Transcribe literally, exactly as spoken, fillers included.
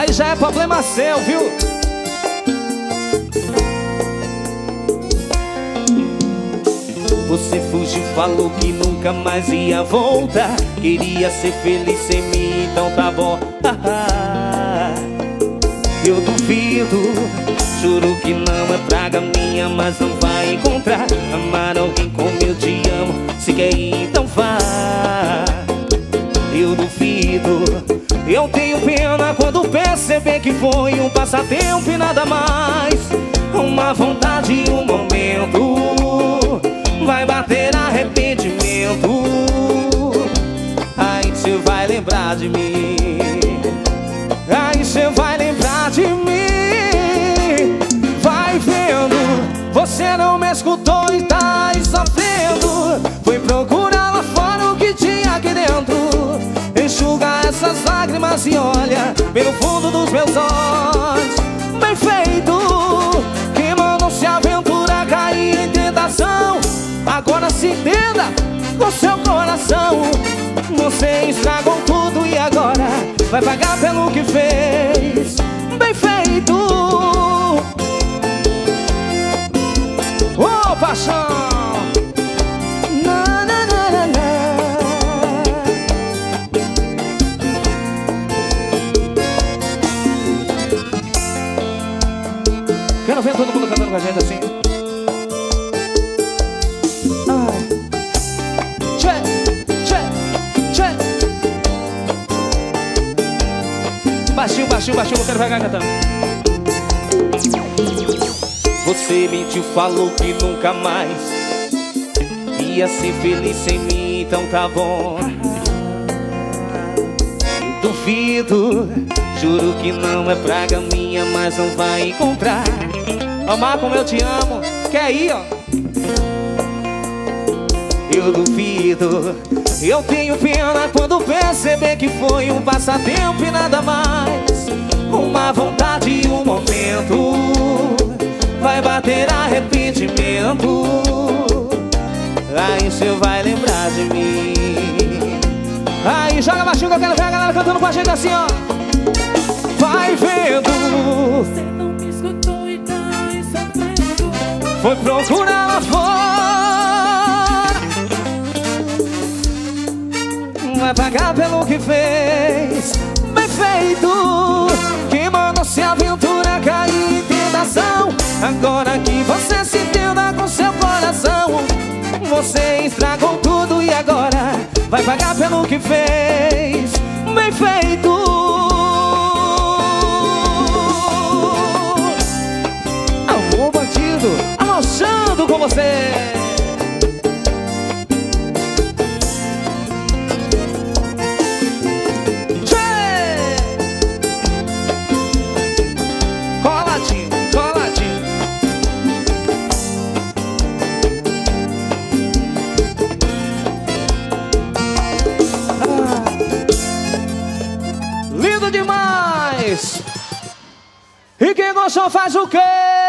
aí já é problema seu, viu? Você fugiu, falou que nunca mais ia voltar. Queria ser feliz sem mim, então tá bom. Eu duvido, juro que não é praga minha, mas não vai encontrar amar alguém como eu te amo. Se quer ir, então vá. Eu duvido, eu tenho pena quando perceber que foi um passatempo e nada mais. Uma vontade e um momento, vai bater arrependimento. Aí cê vai lembrar de mim. Aí cê vai lembrar de mim. Vai vendo, você não me escutou e tá sofrendo. Foi procurar lá fora o que tinha aqui dentro. Enxuga essas lágrimas e olha pelo fundo dos meus olhos. Bem feito, quem mandou se aventura cair em tentação. Agora se entenda com seu coração. Você estragou tudo e agora vai pagar pelo que fez. Bem feito. Ô, paixão. Na, na, na, na, na. Quero ver todo mundo cantando com a gente assim. Baixinho, baixinho, baixinho, eu quero pegar cantando. Você mentiu, falou que nunca mais ia ser feliz sem mim, então tá bom. Eu duvido, juro que não é praga minha, mas não vai encontrar amar como eu te amo. Quer ir, ó? Eu duvido, eu tenho pena quando perceber que foi um passatempo e nada mais. Uma vontade e um momento, vai bater arrependimento. Aí cê vai lembrar de mim. Aí joga baixinho que eu quero ver a galera cantando com a gente assim, ó. Vai vendo, você não me escutou e tá sofrendo. Foi procurar lá fora, vai pagar pelo que fez. Bem feito, quem mandou se aventura cair em tentação. Agora que você se entenda com seu coração. Você estragou tudo e agora vai pagar pelo que fez. Bem feito. Amor bandido, almoçando com você. E quem gostou faz o quê?